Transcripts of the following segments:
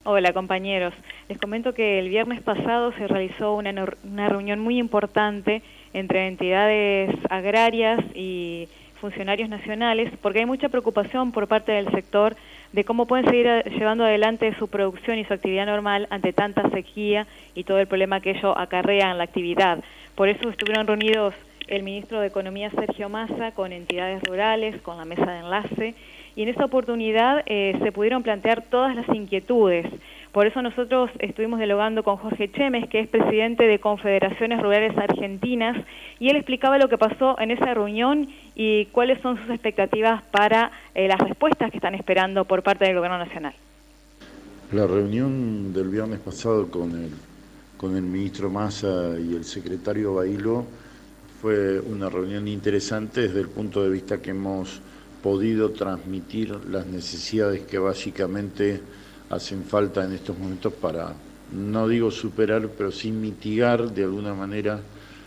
Hola compañeros, les comento que el viernes pasado se realizó una reunión muy importante entre entidades agrarias y funcionarios nacionales porque hay mucha preocupación por parte del sector de cómo pueden seguir llevando adelante su producción y su actividad normal ante tanta sequía y todo el problema que ello acarrea en la actividad. Por eso estuvieron reunidos el ministro de Economía Sergio Massa con entidades rurales, con la mesa de enlace, y en esta oportunidad se pudieron plantear todas las inquietudes. Por eso nosotros estuvimos dialogando con Jorge Chemes, que es presidente de Confederaciones Rurales Argentinas, y él explicaba lo que pasó en esa reunión y cuáles son sus expectativas para las respuestas que están esperando por parte del Gobierno Nacional. La reunión del viernes pasado con el ministro Massa y el secretario Bailo fue una reunión interesante desde el punto de vista que hemos podido transmitir las necesidades que básicamente hacen falta en estos momentos para, no digo superar, pero sí mitigar de alguna manera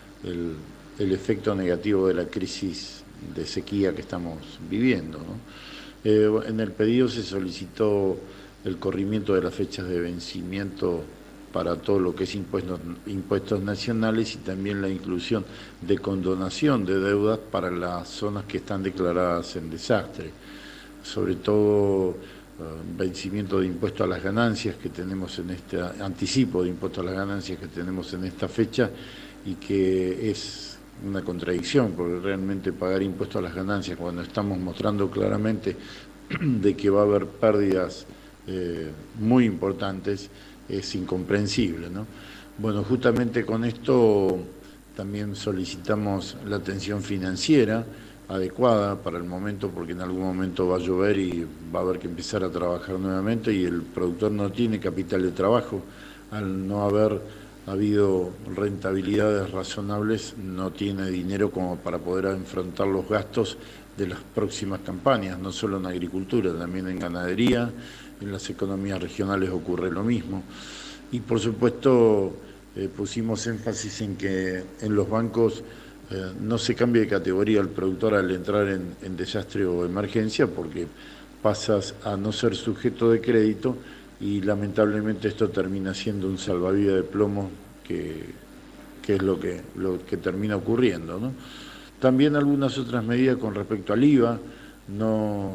el efecto negativo de la crisis de sequía que estamos viviendo, ¿no? En el pedido se solicitó el corrimiento de las fechas de vencimiento para todo lo que es impuestos nacionales y también la inclusión de condonación de deudas para las zonas que están declaradas en desastre, sobre todo vencimiento de impuesto a las ganancias que tenemos en anticipo de impuesto a las ganancias que tenemos en esta fecha y que es una contradicción porque realmente pagar impuesto a las ganancias cuando estamos mostrando claramente de que va a haber pérdidas muy importantes es incomprensible, ¿no? Bueno, justamente con esto también solicitamos la atención financiera adecuada para el momento, porque en algún momento va a llover y va a haber que empezar a trabajar nuevamente y el productor no tiene capital de trabajo. Al no haber habido rentabilidades razonables, no tiene dinero como para poder enfrentar los gastos de las próximas campañas, no solo en agricultura, también en ganadería, en las economías regionales ocurre lo mismo. Y por supuesto pusimos énfasis en que en los bancos no se cambie de categoría el productor al entrar en desastre o emergencia porque pasas a no ser sujeto de crédito y lamentablemente esto termina siendo un salvavidas de plomo que es lo que termina ocurriendo, ¿no? También algunas otras medidas con respecto al IVA, no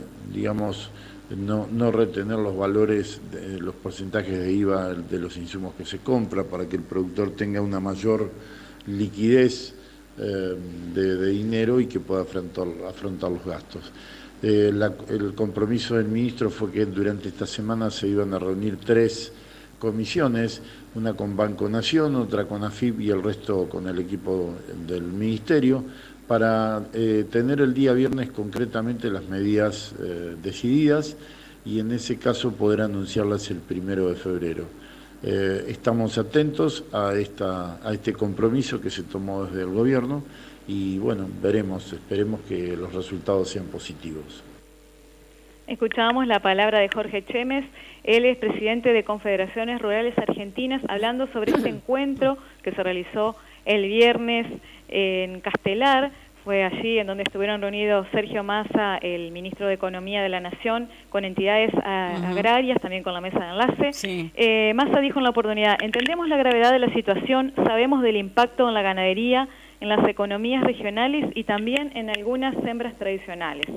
retener los valores, los porcentajes de IVA de los insumos que se compra para que el productor tenga una mayor liquidez de dinero y que pueda afrontar los gastos. El compromiso del ministro fue que durante esta semana se iban a reunir 3 comisiones, una con Banco Nación, otra con AFIP y el resto con el equipo del Ministerio, para tener el día viernes concretamente las medidas decididas y en ese caso poder anunciarlas el 1 de febrero. Estamos atentos a este compromiso que se tomó desde el gobierno y bueno, esperemos que los resultados sean positivos. Escuchábamos la palabra de Jorge Chemes, él es presidente de Confederaciones Rurales Argentinas, hablando sobre este encuentro que se realizó el viernes en Castelar. Fue allí en donde estuvieron reunidos Sergio Massa, el ministro de Economía de la Nación, con entidades agrarias, también con la mesa de enlace. Sí. Massa dijo en la oportunidad: entendemos la gravedad de la situación, sabemos del impacto en la ganadería, en las economías regionales y también en algunas siembras tradicionales.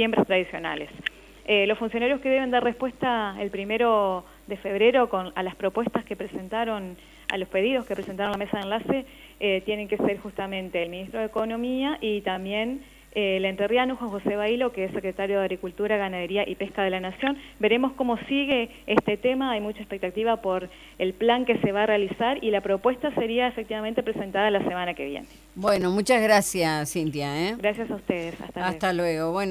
Los funcionarios que deben dar respuesta el 1 de febrero a las propuestas que presentaron, a los pedidos que presentaron la mesa de enlace, tienen que ser justamente el ministro de Economía y también el entrerriano Juan José Bailo, que es secretario de Agricultura, Ganadería y Pesca de la Nación. Veremos cómo sigue este tema, hay mucha expectativa por el plan que se va a realizar y la propuesta sería efectivamente presentada la semana que viene. Bueno, muchas gracias, Cintia. Gracias a ustedes, hasta luego. Bueno.